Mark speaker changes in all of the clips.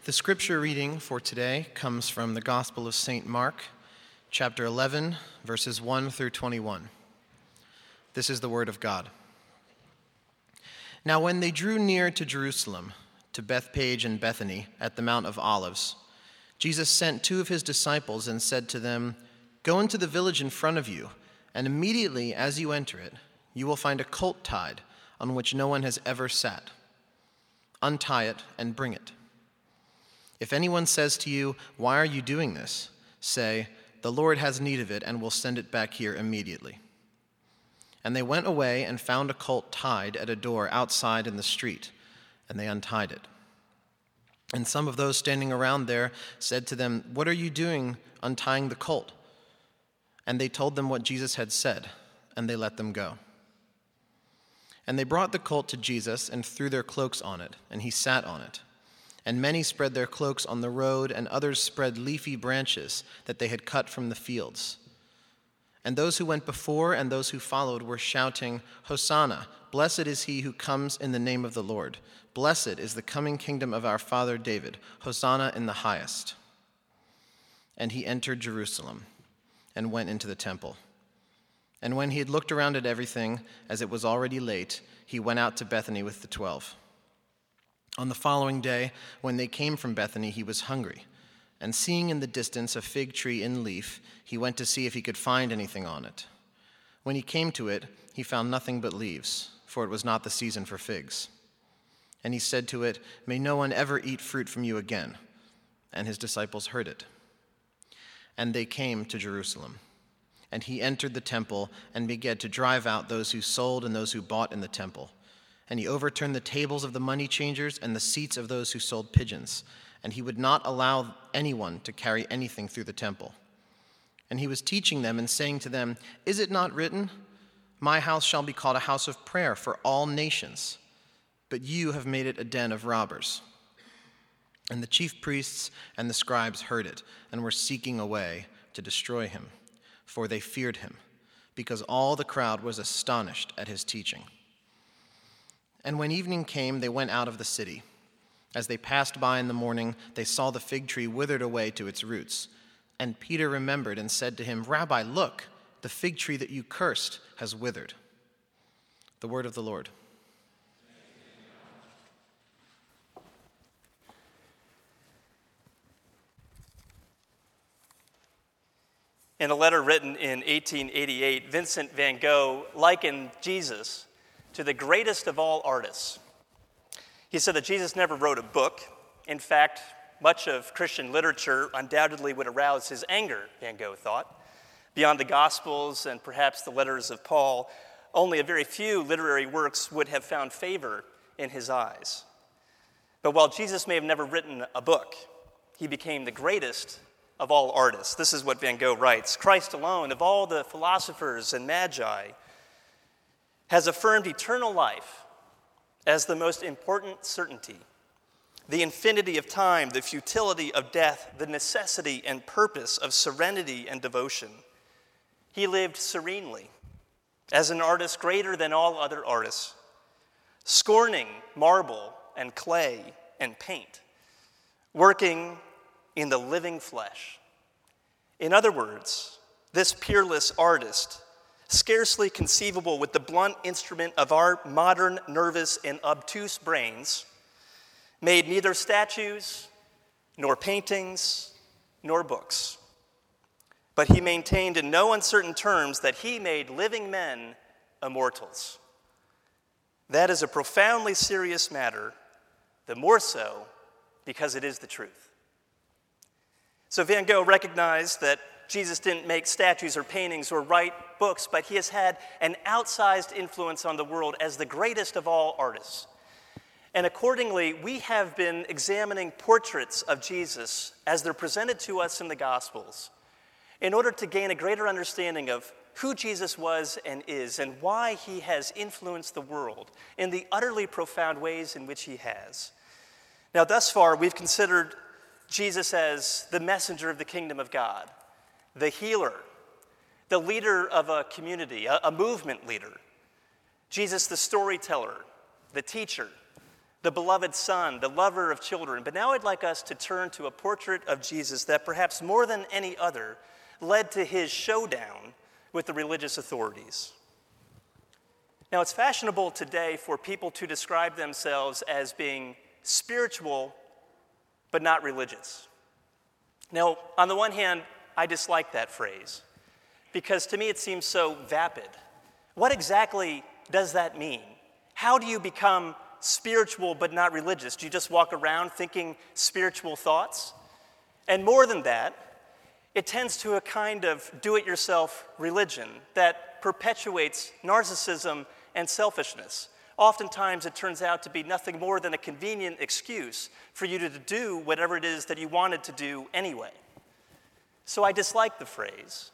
Speaker 1: The scripture reading for today comes from the Gospel of St. Mark, chapter 11, verses 1 through 21. This is the word of God. Now when they drew near to Jerusalem, to Bethphage and Bethany at the Mount of Olives, Jesus sent two of his disciples and said to them, "Go into the village in front of you, and immediately as you enter it, you will find a colt tied on which no one has ever sat. Untie it and bring it. If anyone says to you, 'Why are you doing this?' say, 'The Lord has need of it and will send it back here immediately.'" And they went away and found a colt tied at a door outside in the street, and they untied it. And some of those standing around there said to them, "What are you doing untying the colt?" And they told them what Jesus had said, and they let them go. And they brought the colt to Jesus and threw their cloaks on it, and he sat on it. And many spread their cloaks on the road, and others spread leafy branches that they had cut from the fields. And those who went before and those who followed were shouting, "Hosanna! Blessed is he who comes in the name of the Lord. Blessed is the coming kingdom of our father David. Hosanna in the highest." And he entered Jerusalem and went into the temple. And when he had looked around at everything, as it was already late, he went out to Bethany with the 12. On the following day, when they came from Bethany, he was hungry. And seeing in the distance a fig tree in leaf, he went to see if he could find anything on it. When he came to it, he found nothing but leaves, for it was not the season for figs. And he said to it, "May no one ever eat fruit from you again." And his disciples heard it. And they came to Jerusalem. And he entered the temple and began to drive out those who sold and those who bought in the temple. And he overturned the tables of the money changers and the seats of those who sold pigeons. And he would not allow anyone to carry anything through the temple. And he was teaching them and saying to them, "Is it not written, 'My house shall be called a house of prayer for all nations'? But you have made it a den of robbers." And the chief priests and the scribes heard it and were seeking a way to destroy him, for they feared him, because all the crowd was astonished at his teaching. And when evening came, they went out of the city. As they passed by in the morning, they saw the fig tree withered away to its roots. And Peter remembered and said to him, "Rabbi, look, the fig tree that you cursed has withered." The word of the Lord.
Speaker 2: In a letter written in 1888, Vincent van Gogh likened Jesus to the greatest of all artists. He said that Jesus never wrote a book. In fact, much of Christian literature undoubtedly would arouse his anger, Van Gogh thought. Beyond the Gospels and perhaps the letters of Paul, only a very few literary works would have found favor in his eyes. But while Jesus may have never written a book, he became the greatest of all artists. This is what Van Gogh writes: "Christ alone, of all the philosophers and magi, has affirmed eternal life as the most important certainty. The infinity of time, the futility of death, the necessity and purpose of serenity and devotion. He lived serenely, as an artist greater than all other artists, scorning marble and clay and paint, working in the living flesh. In other words, this peerless artist, scarcely conceivable with the blunt instrument of our modern nervous and obtuse brains, made neither statues, nor paintings, nor books. But he maintained in no uncertain terms that he made living men immortals. That is a profoundly serious matter, the more so because it is the truth." So Van Gogh recognized that Jesus didn't make statues or paintings or write books, but he has had an outsized influence on the world as the greatest of all artists. And accordingly, we have been examining portraits of Jesus as they're presented to us in the Gospels in order to gain a greater understanding of who Jesus was and is and why he has influenced the world in the utterly profound ways in which he has. Now, thus far, we've considered Jesus as the messenger of the kingdom of God, the healer, the leader of a community, a movement leader. Jesus, the storyteller, the teacher, the beloved Son, the lover of children. But now I'd like us to turn to a portrait of Jesus that perhaps more than any other led to his showdown with the religious authorities. Now, it's fashionable today for people to describe themselves as being spiritual but not religious. Now, on the one hand, I dislike that phrase because to me it seems so vapid. What exactly does that mean? How do you become spiritual but not religious? Do you just walk around thinking spiritual thoughts? And more than that, it tends to a kind of do-it-yourself religion that perpetuates narcissism and selfishness. Oftentimes, it turns out to be nothing more than a convenient excuse for you to do whatever it is that you wanted to do anyway. So I dislike the phrase.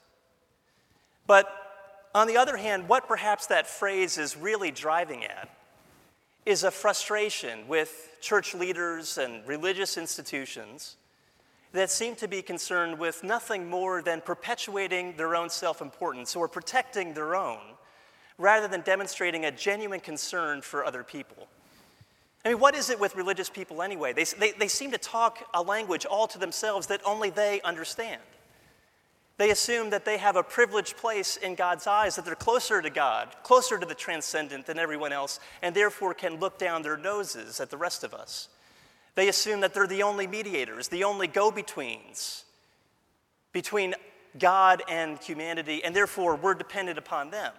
Speaker 2: But on the other hand, what perhaps that phrase is really driving at is a frustration with church leaders and religious institutions that seem to be concerned with nothing more than perpetuating their own self-importance or protecting their own, rather than demonstrating a genuine concern for other people. I mean, what is it with religious people anyway? They seem to talk a language all to themselves that only they understand. They assume that they have a privileged place in God's eyes, that they're closer to God, closer to the transcendent than everyone else, and therefore can look down their noses at the rest of us. They assume that they're the only mediators, the only go-betweens between God and humanity, and therefore we're dependent upon them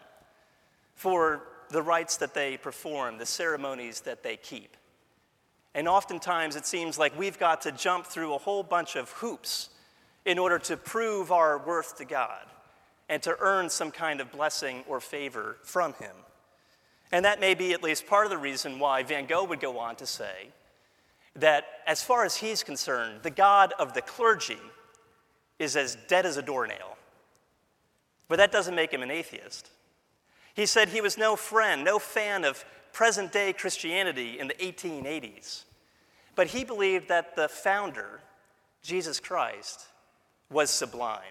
Speaker 2: for the rites that they perform, the ceremonies that they keep. And oftentimes it seems like we've got to jump through a whole bunch of hoops in order to prove our worth to God and to earn some kind of blessing or favor from him. And that may be at least part of the reason why Van Gogh would go on to say that as far as he's concerned, the God of the clergy is as dead as a doornail. But that doesn't make him an atheist. He said he was no friend, no fan of present-day Christianity in the 1880s. But he believed that the founder, Jesus Christ, was sublime.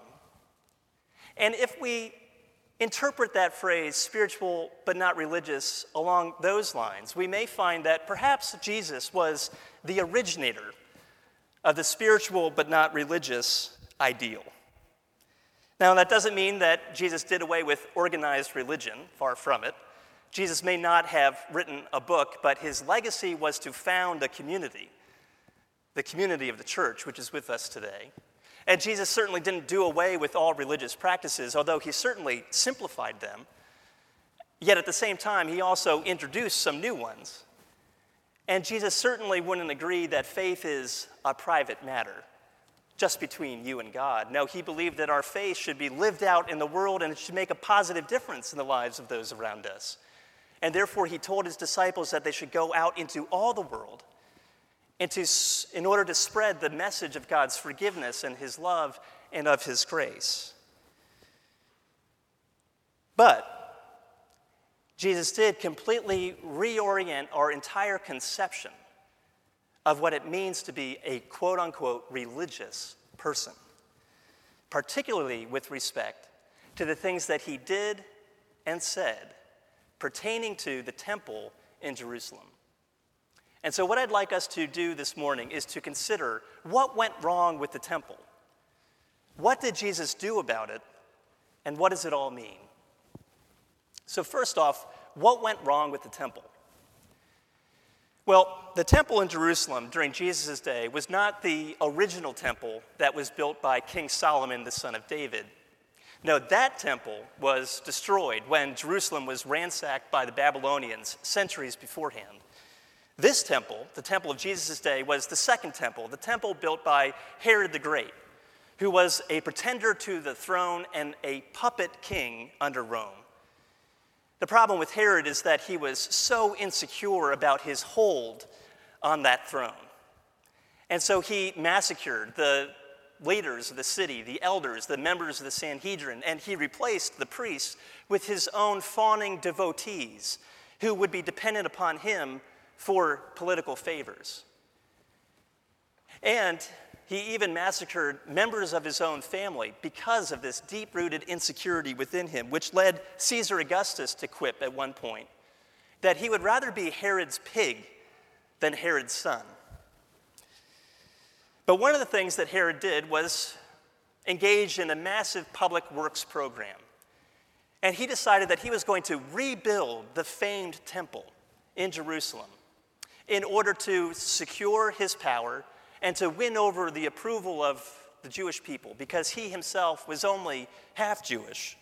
Speaker 2: And if we interpret that phrase, spiritual but not religious, along those lines, we may find that perhaps Jesus was the originator of the spiritual but not religious ideal. Now, that doesn't mean that Jesus did away with organized religion, far from it. Jesus may not have written a book, but his legacy was to found a community, the community of the church, which is with us today. And Jesus certainly didn't do away with all religious practices, although he certainly simplified them. Yet at the same time, he also introduced some new ones. And Jesus certainly wouldn't agree that faith is a private matter, just between you and God. No, he believed that our faith should be lived out in the world and it should make a positive difference in the lives of those around us. And therefore, he told his disciples that they should go out into all the world in order to spread the message of God's forgiveness and his love and of his grace. But Jesus did completely reorient our entire conception of what it means to be a quote-unquote religious person, particularly with respect to the things that he did and said pertaining to the temple in Jerusalem. And so what I'd like us to do this morning is to consider what went wrong with the temple. What did Jesus do about it, and what does it all mean? So first off, what went wrong with the temple? Well, the temple in Jerusalem during Jesus' day was not the original temple that was built by King Solomon, the son of David. No, that temple was destroyed when Jerusalem was ransacked by the Babylonians centuries beforehand. This temple, the temple of Jesus' day, was the second temple, the temple built by Herod the Great, who was a pretender to the throne and a puppet king under Rome. The problem with Herod is that he was so insecure about his hold on that throne. And so he massacred the leaders of the city, the elders, the members of the Sanhedrin, and he replaced the priests with his own fawning devotees who would be dependent upon him for political favors. And he even massacred members of his own family because of this deep-rooted insecurity within him, which led Caesar Augustus to quip at one point that he would rather be Herod's pig than Herod's son. But one of the things that Herod did was engage in a massive public works program. And he decided that he was going to rebuild the famed temple in Jerusalem in order to secure his power and to win over the approval of the Jewish people, because he himself was only half Jewish.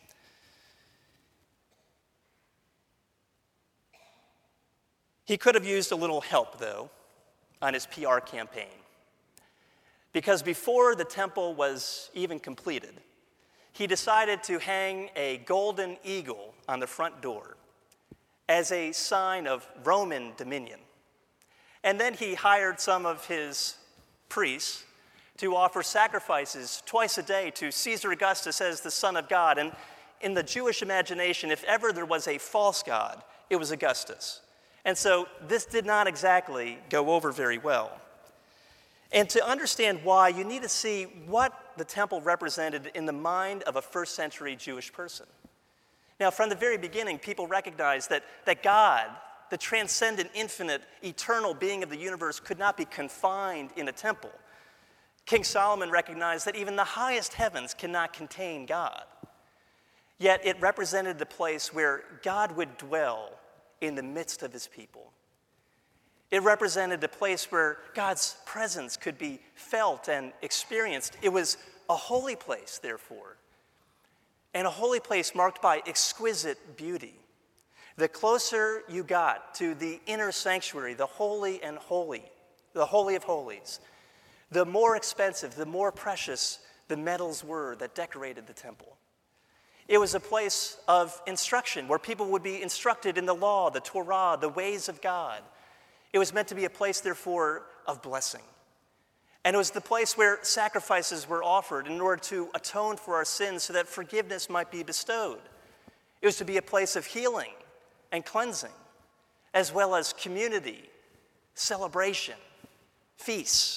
Speaker 2: He could have used a little help, though, on his PR campaign. Because before the temple was even completed, he decided to hang a golden eagle on the front door as a sign of Roman dominion. And then he hired some of his priests to offer sacrifices twice a day to Caesar Augustus as the Son of God. And in the Jewish imagination, if ever there was a false god, it was Augustus. And so this did not exactly go over very well. And to understand why, you need to see what the temple represented in the mind of a first century Jewish person. Now, from the very beginning, people recognized that God, the transcendent, infinite, eternal being of the universe, could not be confined in a temple. King Solomon recognized that even the highest heavens cannot contain God. Yet it represented the place where God would dwell in the midst of his people. It represented the place where God's presence could be felt and experienced. It was a holy place, therefore, and a holy place marked by exquisite beauty. The closer you got to the inner sanctuary, the holy and holy, the Holy of Holies, the more expensive, the more precious the metals were that decorated the temple. It was a place of instruction where people would be instructed in the law, the Torah, the ways of God. It was meant to be a place, therefore, of blessing. And it was the place where sacrifices were offered in order to atone for our sins so that forgiveness might be bestowed. It was to be a place of healing and cleansing, as well as community, celebration, feasts.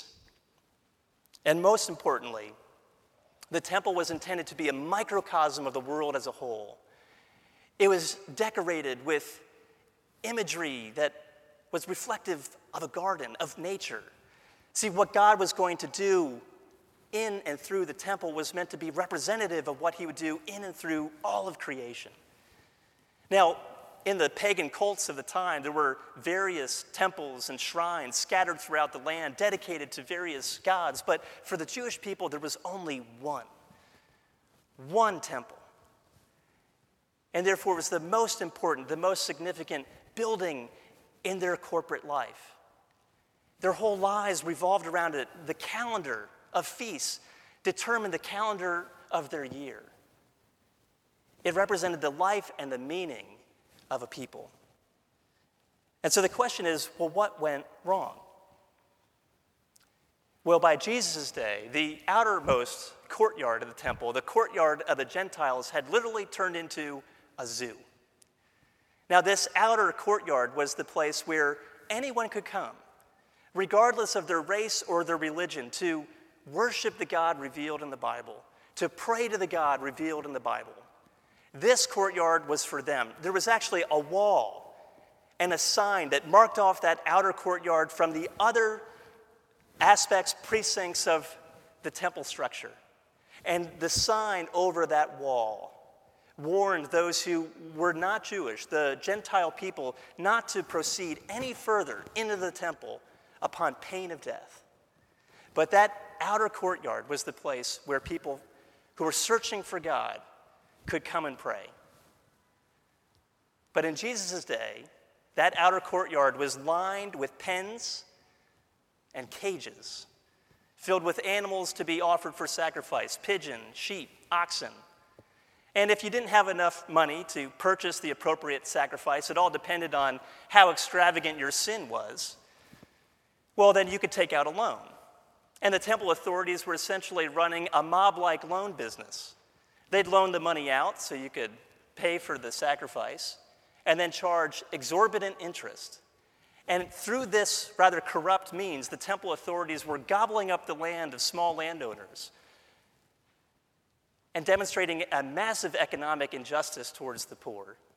Speaker 2: And most importantly, the temple was intended to be a microcosm of the world as a whole. It was decorated with imagery that was reflective of a garden, of nature. See, what God was going to do in and through the temple was meant to be representative of what he would do in and through all of creation. Now, in the pagan cults of the time, there were various temples and shrines scattered throughout the land, dedicated to various gods. But for the Jewish people, there was only one temple. And therefore, it was the most important, the most significant building in their corporate life. Their whole lives revolved around it. The calendar of feasts determined the calendar of their year. It represented the life and the meaning of a people. And so the question is, well, what went wrong? Well, by Jesus' day, the outermost courtyard of the temple, the courtyard of the Gentiles, had literally turned into a zoo. Now, this outer courtyard was the place where anyone could come, regardless of their race or their religion, to worship the God revealed in the Bible, to pray to the God revealed in the Bible. This courtyard was for them. There was actually a wall and a sign that marked off that outer courtyard from the other aspects, precincts of the temple structure. And the sign over that wall warned those who were not Jewish, the Gentile people, not to proceed any further into the temple upon pain of death. But that outer courtyard was the place where people who were searching for God could come and pray. But in Jesus' day, that outer courtyard was lined with pens and cages filled with animals to be offered for sacrifice: pigeon, sheep, oxen. And if you didn't have enough money to purchase the appropriate sacrifice, it all depended on how extravagant your sin was, well, then you could take out a loan. And the temple authorities were essentially running a mob-like loan business. They'd loan the money out so you could pay for the sacrifice and then charge exorbitant interest. And through this rather corrupt means, the temple authorities were gobbling up the land of small landowners and demonstrating a massive economic injustice towards the poor.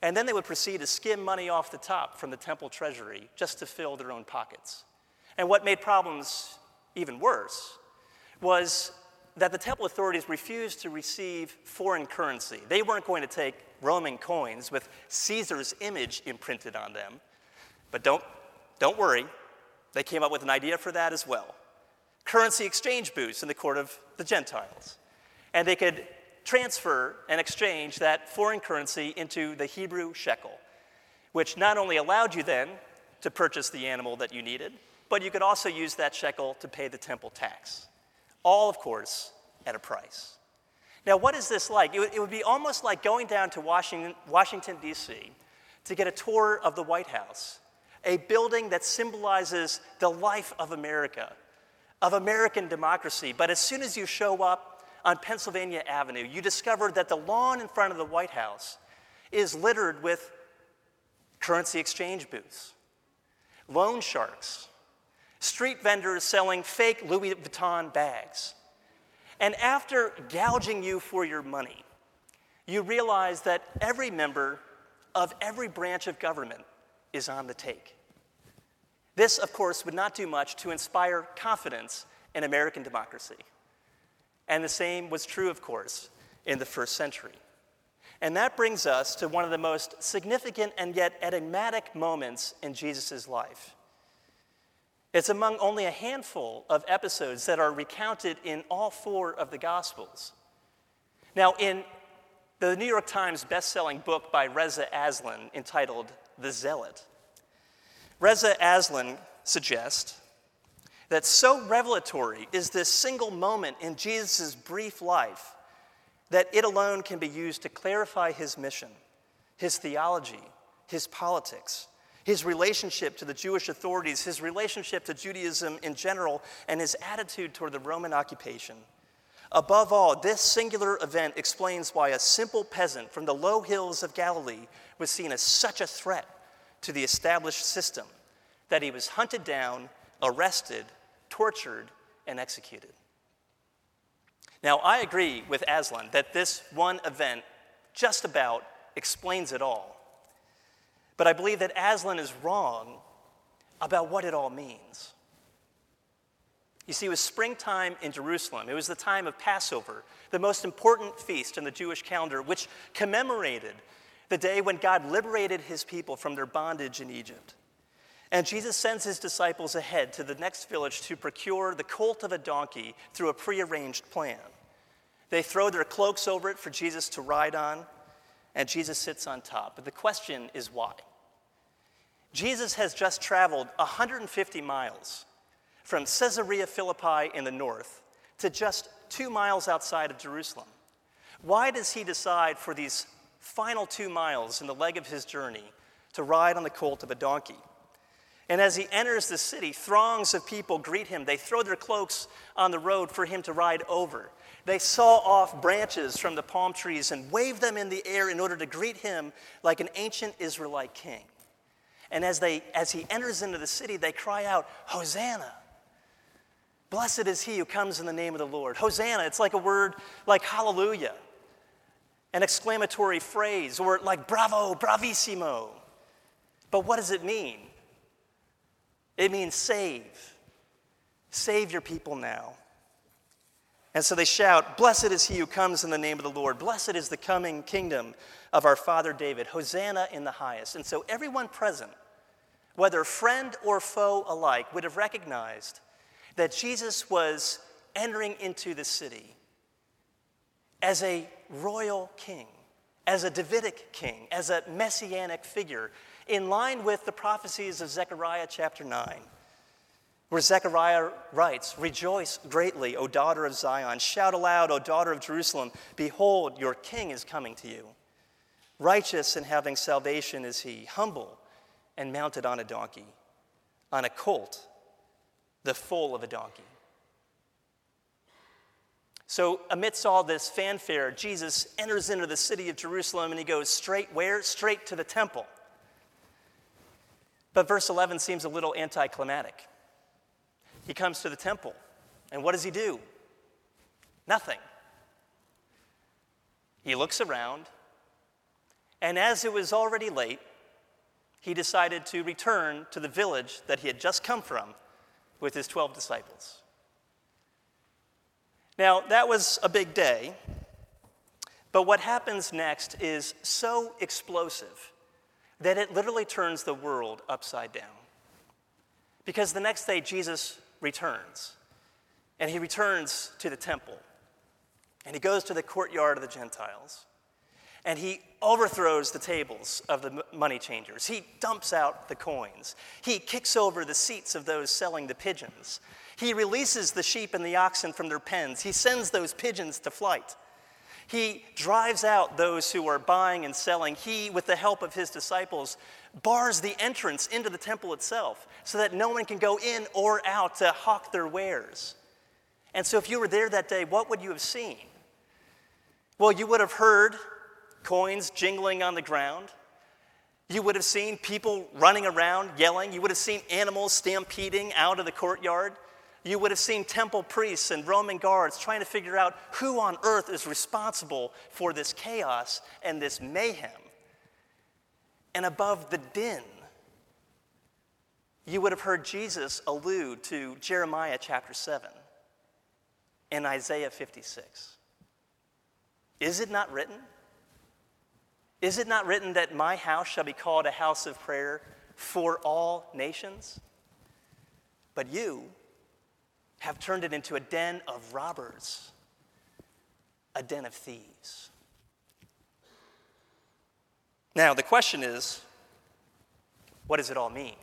Speaker 2: And then they would proceed to skim money off the top from the temple treasury just to fill their own pockets. And what made problems even worse was that the temple authorities refused to receive foreign currency. They weren't going to take Roman coins with Caesar's image imprinted on them. But don't worry, they came up with an idea for that as well. Currency exchange booths in the court of the Gentiles. And they could transfer and exchange that foreign currency into the Hebrew shekel, which not only allowed you then to purchase the animal that you needed, but you could also use that shekel to pay the temple tax. All, of course, at a price. Now, what is this like? It would be almost like going down to Washington, D.C. to get a tour of the White House, a building that symbolizes the life of America, of American democracy. But as soon as you show up on Pennsylvania Avenue, you discover that the lawn in front of the White House is littered with currency exchange booths, loan sharks, street vendors selling fake Louis Vuitton bags. And after gouging you for your money, you realize that every member of every branch of government is on the take. This, of course, would not do much to inspire confidence in American democracy. And the same was true, of course, in the first century. And that brings us to one of the most significant and yet enigmatic moments in Jesus' life. It's among only a handful of episodes that are recounted in all four of the Gospels. Now, in the New York Times best-selling book by Reza Aslan entitled The Zealot, Reza Aslan suggests that so revelatory is this single moment in Jesus' brief life that it alone can be used to clarify his mission, his theology, his politics, his relationship to the Jewish authorities, his relationship to Judaism in general, and his attitude toward the Roman occupation. Above all, this singular event explains why a simple peasant from the low hills of Galilee was seen as such a threat to the established system that he was hunted down, arrested, tortured, and executed. Now, I agree with Aslan that this one event just about explains it all. But I believe that Aslan is wrong about what it all means. You see, it was springtime in Jerusalem. It was the time of Passover, the most important feast in the Jewish calendar, which commemorated the day when God liberated his people from their bondage in Egypt. And Jesus sends his disciples ahead to the next village to procure the colt of a donkey through a prearranged plan. They throw their cloaks over it for Jesus to ride on, and Jesus sits on top. But the question is why? Jesus has just traveled 150 miles from Caesarea Philippi in the north to just 2 miles outside of Jerusalem. Why does he decide for these final 2 miles in the leg of his journey to ride on the colt of a donkey? And as he enters the city, throngs of people greet him. They throw their cloaks on the road for him to ride over. They saw off branches from the palm trees and wave them in the air in order to greet him like an ancient Israelite king. And as he enters into the city, they cry out, "Hosanna! Blessed is he who comes in the name of the Lord." Hosanna, it's like a word like hallelujah, an exclamatory phrase, or like bravo, bravissimo. But what does it mean? It means save. Save your people now. And so they shout, "Blessed is he who comes in the name of the Lord. Blessed is the coming kingdom of our father David. Hosanna in the highest." And so everyone present, whether friend or foe alike, would have recognized that Jesus was entering into the city as a royal king, as a Davidic king, as a messianic figure, in line with the prophecies of Zechariah chapter 9, where Zechariah writes, "Rejoice greatly, O daughter of Zion. Shout aloud, O daughter of Jerusalem. Behold, your king is coming to you. Righteous and having salvation is he, humble and mounted on a donkey, on a colt, the foal of a donkey." So amidst all this fanfare, Jesus enters into the city of Jerusalem, and he goes straight where? Straight to the temple. But verse 11 seems a little anticlimactic. He comes to the temple, and what does he do? Nothing. He looks around, And as it was already late, he decided to return to the village that he had just come from with his 12 disciples. Now, that was a big day, but what happens next is so explosive that it literally turns the world upside down. Because the next day, Jesus returns, and he returns to the temple, and he goes to the courtyard of the Gentiles, and he overthrows the tables of the money changers. He dumps out the coins. He kicks over the seats of those selling the pigeons. He releases the sheep and the oxen from their pens. He sends those pigeons to flight. He drives out those who are buying and selling. He, with the help of his disciples, bars the entrance into the temple itself so that no one can go in or out to hawk their wares. And so if you were there that day, what would you have seen? Well, you would have heard coins jingling on the ground. You would have seen people running around yelling. You would have seen animals stampeding out of the courtyard. You would have seen temple priests and Roman guards trying to figure out who on earth is responsible for this chaos and this mayhem. And above the din, you would have heard Jesus allude to Jeremiah chapter 7 and Isaiah 56. Is it not written? Is it not written that my house shall be called a house of prayer for all nations? But you have turned it into a den of robbers, a den of thieves. Now, the question is, what does it all mean?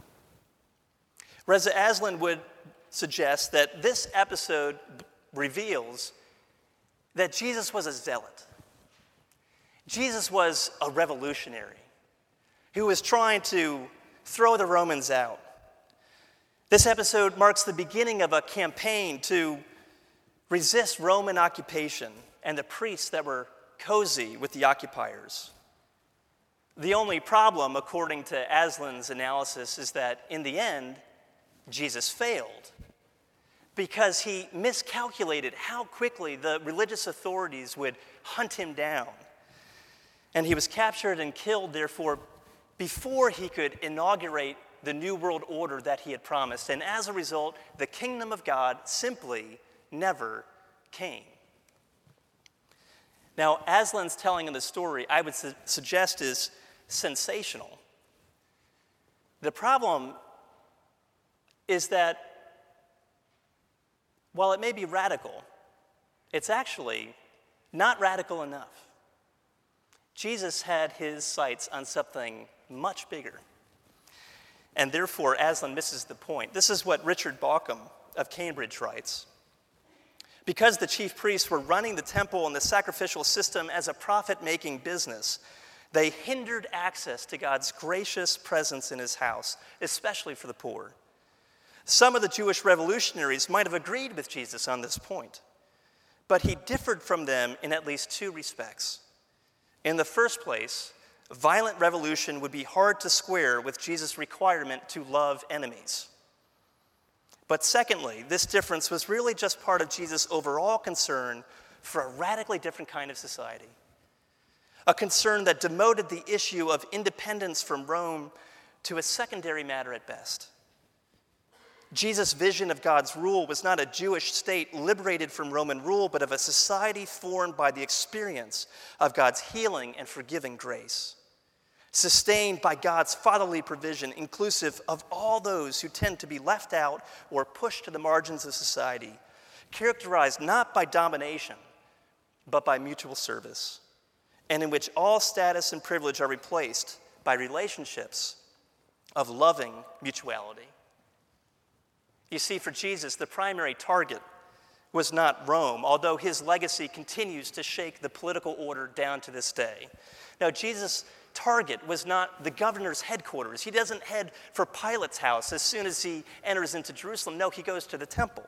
Speaker 2: Reza Aslan would suggest that this episode reveals that Jesus was a zealot. Jesus was a revolutionary who was trying to throw the Romans out. This episode marks the beginning of a campaign to resist Roman occupation and the priests that were cozy with the occupiers. The only problem, according to Aslan's analysis, is that in the end, Jesus failed because he miscalculated how quickly the religious authorities would hunt him down. And he was captured and killed, therefore, before he could inaugurate the new world order that he had promised. And as a result, the kingdom of God simply never came. Now, Aslan's telling of the story, I would suggest, is sensational. The problem is that while it may be radical, it's actually not radical enough. Jesus had his sights on something much bigger. And therefore, Aslan misses the point. This is what Richard Bauckham of Cambridge writes. Because the chief priests were running the temple and the sacrificial system as a profit-making business, they hindered access to God's gracious presence in his house, especially for the poor. Some of the Jewish revolutionaries might have agreed with Jesus on this point, but he differed from them in at least two respects. In the first place, violent revolution would be hard to square with Jesus' requirement to love enemies. But secondly, this difference was really just part of Jesus' overall concern for a radically different kind of society. A concern that demoted the issue of independence from Rome to a secondary matter at best. Jesus' vision of God's rule was not a Jewish state liberated from Roman rule, but of a society formed by the experience of God's healing and forgiving grace, sustained by God's fatherly provision, inclusive of all those who tend to be left out or pushed to the margins of society, characterized not by domination, but by mutual service, and in which all status and privilege are replaced by relationships of loving mutuality. You see, for Jesus, the primary target was not Rome, although his legacy continues to shake the political order down to this day. Now, Jesus' target was not the governor's headquarters. He doesn't head for Pilate's house as soon as he enters into Jerusalem. No, he goes to the temple.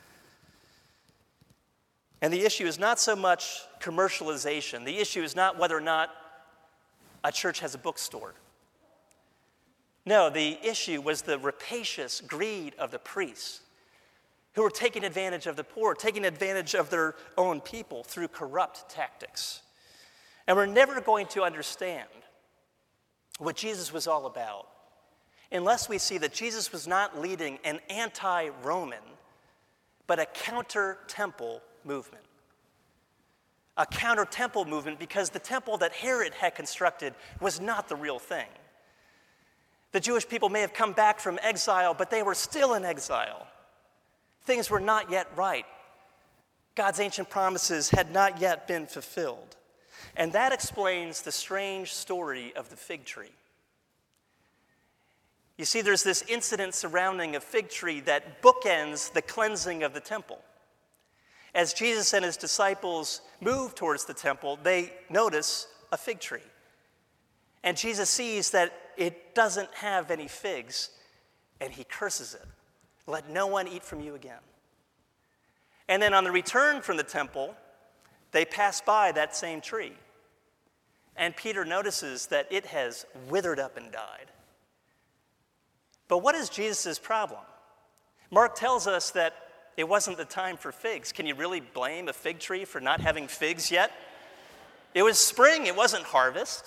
Speaker 2: And the issue is not so much commercialization. The issue is not whether or not a church has a bookstore. No, the issue was the rapacious greed of the priests who were taking advantage of the poor, taking advantage of their own people through corrupt tactics. And we're never going to understand what Jesus was all about unless we see that Jesus was not leading an anti-Roman, but a counter-temple movement. A counter-temple movement because the temple that Herod had constructed was not the real thing. The Jewish people may have come back from exile, but they were still in exile. Things were not yet right. God's ancient promises had not yet been fulfilled. And that explains the strange story of the fig tree. You see, there's this incident surrounding a fig tree that bookends the cleansing of the temple. As Jesus and his disciples move towards the temple, they notice a fig tree. And Jesus sees that it doesn't have any figs, and he curses it. Let no one eat from you again. And then on the return from the temple, they pass by that same tree. And Peter notices that it has withered up and died. But what is Jesus' problem? Mark tells us that it wasn't the time for figs. Can you really blame a fig tree for not having figs yet? It was spring, it wasn't harvest.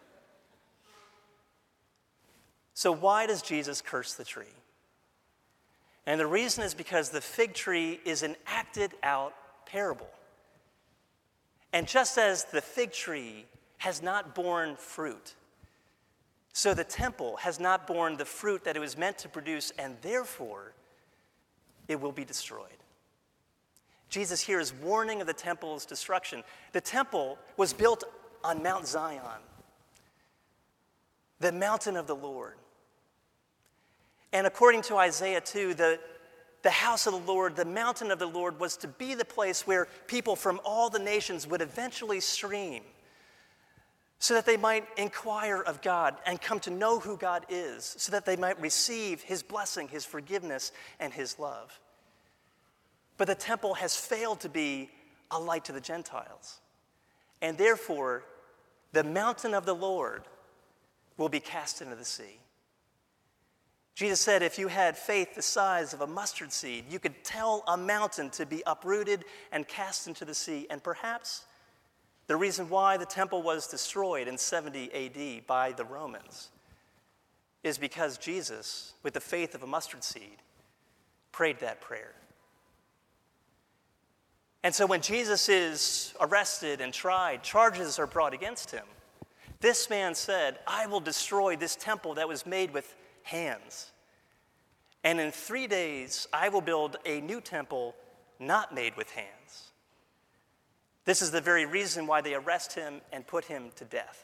Speaker 2: So why does Jesus curse the tree? And the reason is because the fig tree is an acted out parable. And just as the fig tree has not borne fruit, so the temple has not borne the fruit that it was meant to produce, and therefore it will be destroyed. Jesus here is warning of the temple's destruction. The temple was built on Mount Zion, the mountain of the Lord. And according to Isaiah 2, the house of the Lord, the mountain of the Lord, was to be the place where people from all the nations would eventually stream so that they might inquire of God and come to know who God is, so that they might receive his blessing, his forgiveness, and his love. But the temple has failed to be a light to the Gentiles. And therefore, the mountain of the Lord will be cast into the sea. Jesus said, if you had faith the size of a mustard seed, you could tell a mountain to be uprooted and cast into the sea. And perhaps the reason why the temple was destroyed in 70 AD by the Romans is because Jesus, with the faith of a mustard seed, prayed that prayer. And so when Jesus is arrested and tried, charges are brought against him. This man said, I will destroy this temple that was made with hands. And in 3 days, I will build a new temple not made with hands. This is the very reason why they arrest him and put him to death.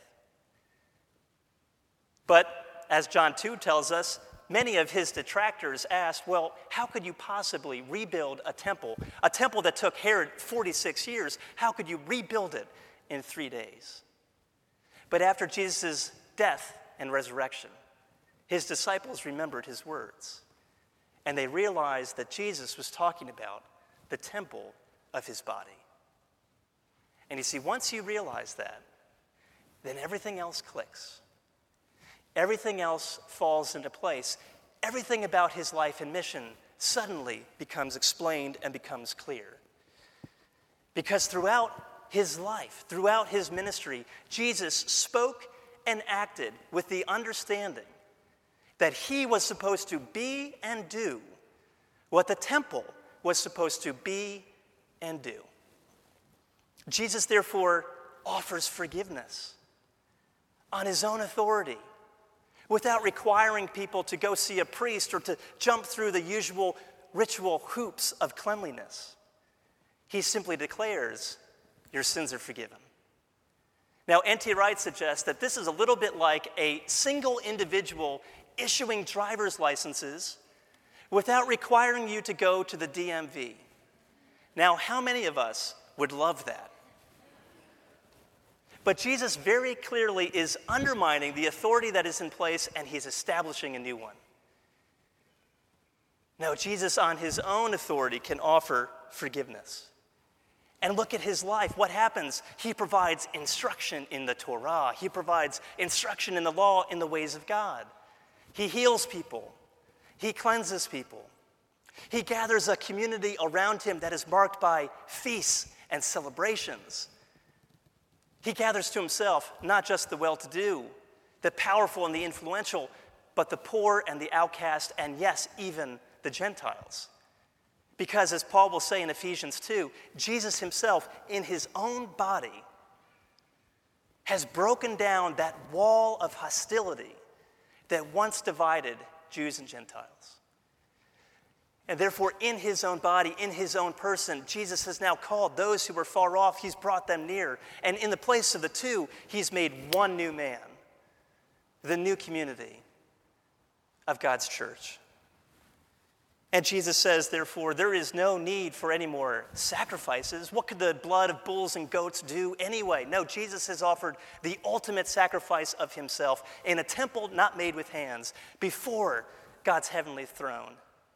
Speaker 2: But as John 2 tells us, many of his detractors asked, well, how could you possibly rebuild a temple that took Herod 46 years? How could you rebuild it in 3 days? But after Jesus' death and resurrection, his disciples remembered his words, and they realized that Jesus was talking about the temple of his body. And you see, once you realize that, then everything else clicks. Everything else falls into place. Everything about his life and mission suddenly becomes explained and becomes clear. Because throughout his life, throughout his ministry, Jesus spoke and acted with the understanding that he was supposed to be and do what the temple was supposed to be and do. Jesus, therefore, offers forgiveness on his own authority without requiring people to go see a priest or to jump through the usual ritual hoops of cleanliness. He simply declares, your sins are forgiven. Now, N.T. Wright suggests that this is a little bit like a single individual issuing driver's licenses without requiring you to go to the DMV. Now, how many of us would love that? But Jesus very clearly is undermining the authority that is in place, and he's establishing a new one. No, Jesus on his own authority can offer forgiveness. And look at his life. What happens? He provides instruction in the Torah. He provides instruction in the law, in the ways of God. He heals people. He cleanses people. He gathers a community around him that is marked by feasts and celebrations. He gathers to himself not just the well-to-do, the powerful and the influential, but the poor and the outcast, and yes, even the Gentiles. Because as Paul will say in Ephesians 2, Jesus himself in his own body has broken down that wall of hostility that once divided Jews and Gentiles. And therefore, in his own body, in his own person, Jesus has now called those who were far off, he's brought them near. And in the place of the two, he's made one new man, the new community of God's church. And Jesus says, therefore, there is no need for any more sacrifices. What could the blood of bulls and goats do anyway? No, Jesus has offered the ultimate sacrifice of himself in a temple not made with hands before God's heavenly throne.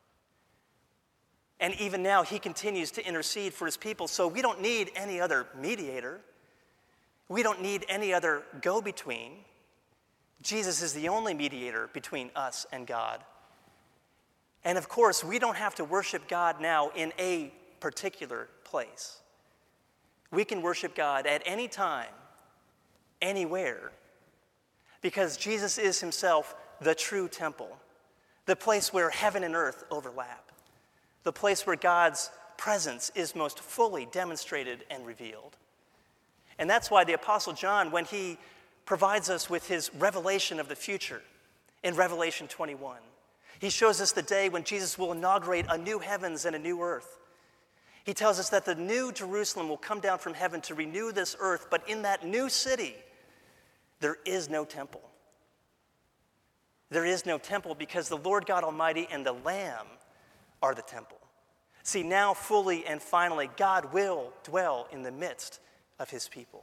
Speaker 2: And even now, he continues to intercede for his people, so we don't need any other mediator. We don't need any other go-between. Jesus is the only mediator between us and God. And of course, we don't have to worship God now in a particular place. We can worship God at any time, anywhere, because Jesus is himself the true temple, the place where heaven and earth overlap, the place where God's presence is most fully demonstrated and revealed. And that's why the Apostle John, when he provides us with his revelation of the future in Revelation 21, he shows us the day when Jesus will inaugurate a new heavens and a new earth. He tells us that the new Jerusalem will come down from heaven to renew this earth, but in that new city, there is no temple. There is no temple because the Lord God Almighty and the Lamb are the temple. See, now fully and finally, God will dwell in the midst of his people.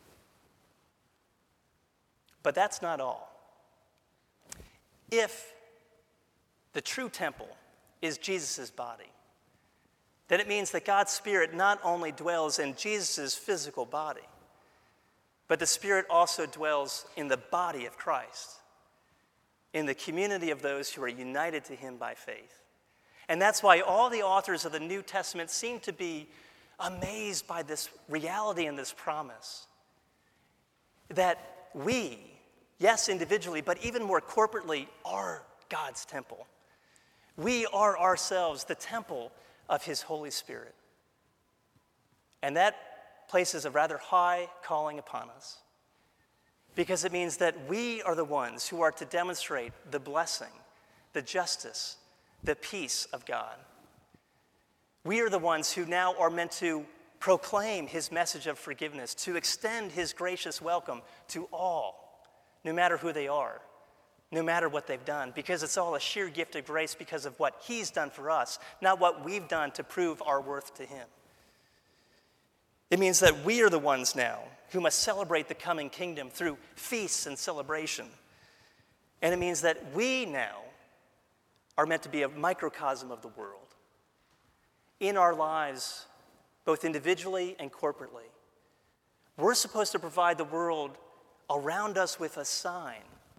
Speaker 2: But that's not all. If the true temple is Jesus' body, then it means that God's Spirit not only dwells in Jesus' physical body, but the Spirit also dwells in the body of Christ, in the community of those who are united to him by faith. And that's why all the authors of the New Testament seem to be amazed by this reality and this promise that we, yes, individually, but even more corporately, are God's temple. We are ourselves the temple of his Holy Spirit. And that places a rather high calling upon us because it means that we are the ones who are to demonstrate the blessing, the justice, the peace of God. We are the ones who now are meant to proclaim his message of forgiveness, to extend his gracious welcome to all, no matter who they are, no matter what they've done, because it's all a sheer gift of grace because of what he's done for us, not what we've done to prove our worth to him. It means that we are the ones now who must celebrate the coming kingdom through feasts and celebration. And it means that we now are meant to be a microcosm of the world in our lives, both individually and corporately. We're supposed to provide the world around us with a sign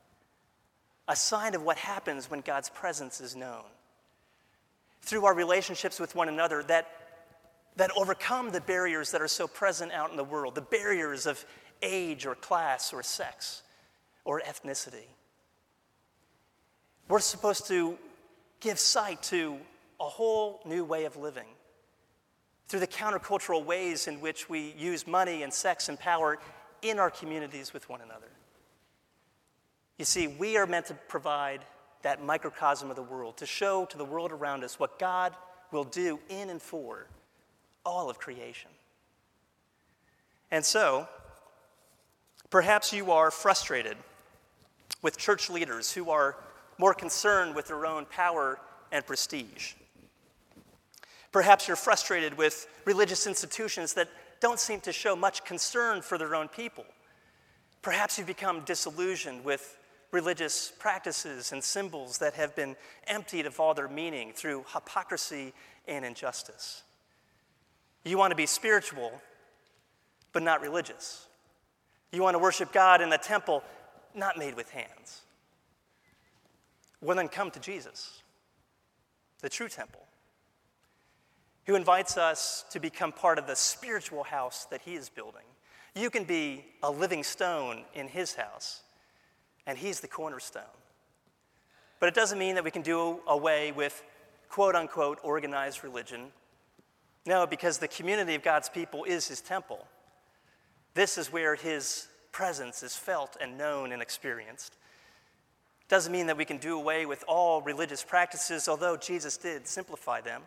Speaker 2: of what happens when God's presence is known. Through our relationships with one another that overcome the barriers that are so present out in the world, the barriers of age or class or sex or ethnicity. We're supposed to give sight to a whole new way of living through the countercultural ways in which we use money and sex and power in our communities with one another. You see, we are meant to provide that microcosm of the world, to show to the world around us what God will do in and for all of creation. And so, perhaps you are frustrated with church leaders who are more concerned with their own power and prestige. Perhaps you're frustrated with religious institutions that don't seem to show much concern for their own people. Perhaps you've become disillusioned with religious practices and symbols that have been emptied of all their meaning through hypocrisy and injustice. You want to be spiritual, but not religious. You want to worship God in the temple, not made with hands. Well, then come to Jesus, the true temple, who invites us to become part of the spiritual house that he is building, You can be a living stone in his house, and he's the cornerstone. But it doesn't mean that we can do away with quote-unquote organized religion. No, because the community of God's people is his temple. This is where his presence is felt and known and experienced. Doesn't mean that we can do away with all religious practices, although Jesus did simplify them.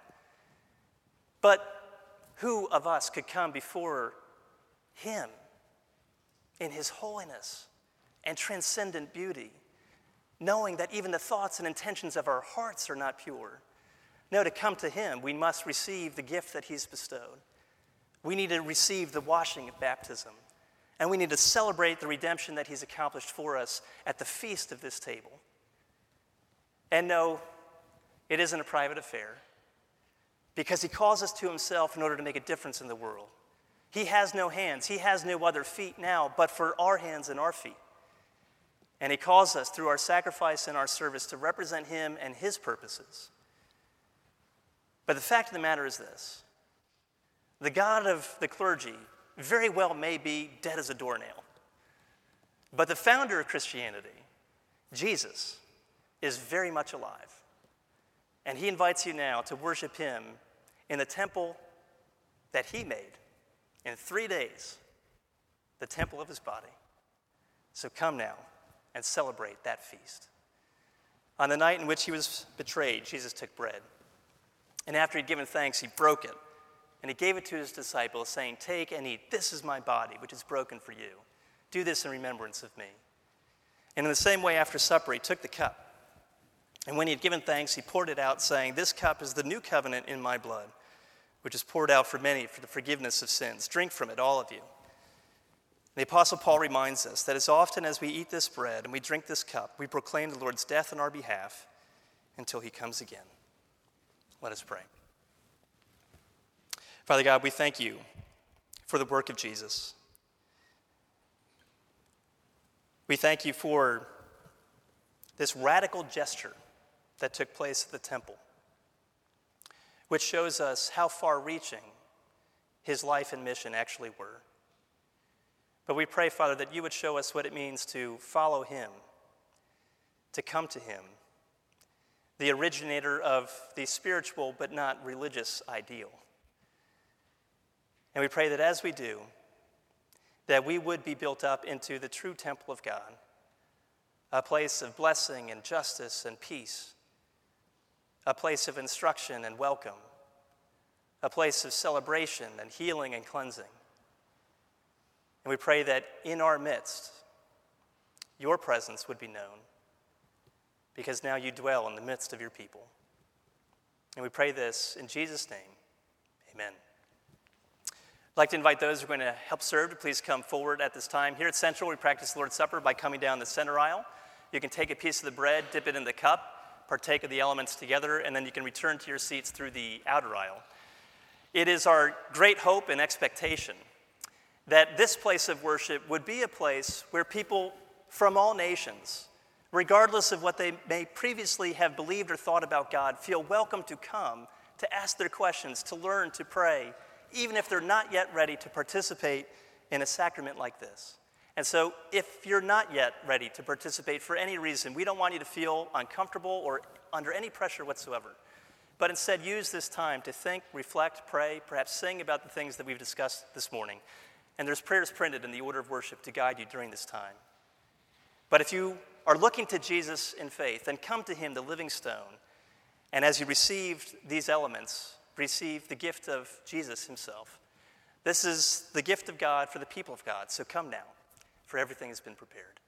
Speaker 2: But who of us could come before him in his holiness and transcendent beauty, knowing that even the thoughts and intentions of our hearts are not pure? No, to come to him, we must receive the gift that he's bestowed. We need to receive the washing of baptism. And we need to celebrate the redemption that he's accomplished for us at the feast of this table. And no, it isn't a private affair, because he calls us to himself in order to make a difference in the world. He has no hands. He has no other feet now but for our hands and our feet. And he calls us through our sacrifice and our service to represent him and his purposes. But the fact of the matter is this: the God of the clergy very well may be dead as a doornail. But the founder of Christianity, Jesus, is very much alive. And he invites you now to worship him in the temple that he made in 3 days, the temple of his body. So come now and celebrate that feast. On the night in which he was betrayed, Jesus took bread. And after he'd given thanks, he broke it. And he gave it to his disciples, saying, "Take and eat. This is my body, which is broken for you. Do this in remembrance of me." And in the same way, after supper, he took the cup. And when he had given thanks, he poured it out, saying, "This cup is the new covenant in my blood, which is poured out for many for the forgiveness of sins. Drink from it, all of you." The Apostle Paul reminds us that as often as we eat this bread and we drink this cup, we proclaim the Lord's death on our behalf until he comes again. Let us pray. Father God, we thank you for the work of Jesus. We thank you for this radical gesture that took place at the temple, which shows us how far-reaching his life and mission actually were. But we pray, Father, that you would show us what it means to follow him, to come to him, the originator of the spiritual but not religious ideal. And we pray that as we do, that we would be built up into the true temple of God, a place of blessing and justice and peace, a place of instruction and welcome, a place of celebration and healing and cleansing. And we pray that in our midst, your presence would be known, because now you dwell in the midst of your people. And we pray this in Jesus' name, amen. I'd like to invite those who are going to help serve to please come forward at this time. Here at Central, we practice the Lord's Supper by coming down the center aisle. You can take a piece of the bread, dip it in the cup, partake of the elements together, and then you can return to your seats through the outer aisle. It is our great hope and expectation that this place of worship would be a place where people from all nations, regardless of what they may previously have believed or thought about God, feel welcome to come, to ask their questions, to learn, to pray, even if they're not yet ready to participate in a sacrament like this. And so if you're not yet ready to participate for any reason, we don't want you to feel uncomfortable or under any pressure whatsoever. But instead, use this time to think, reflect, pray, perhaps sing about the things that we've discussed this morning. And there's prayers printed in the order of worship to guide you during this time. But if you are looking to Jesus in faith, then come to him, the living stone. And as you received these elements, receive the gift of Jesus himself. This is the gift of God for the people of God. So come now, for everything has been prepared.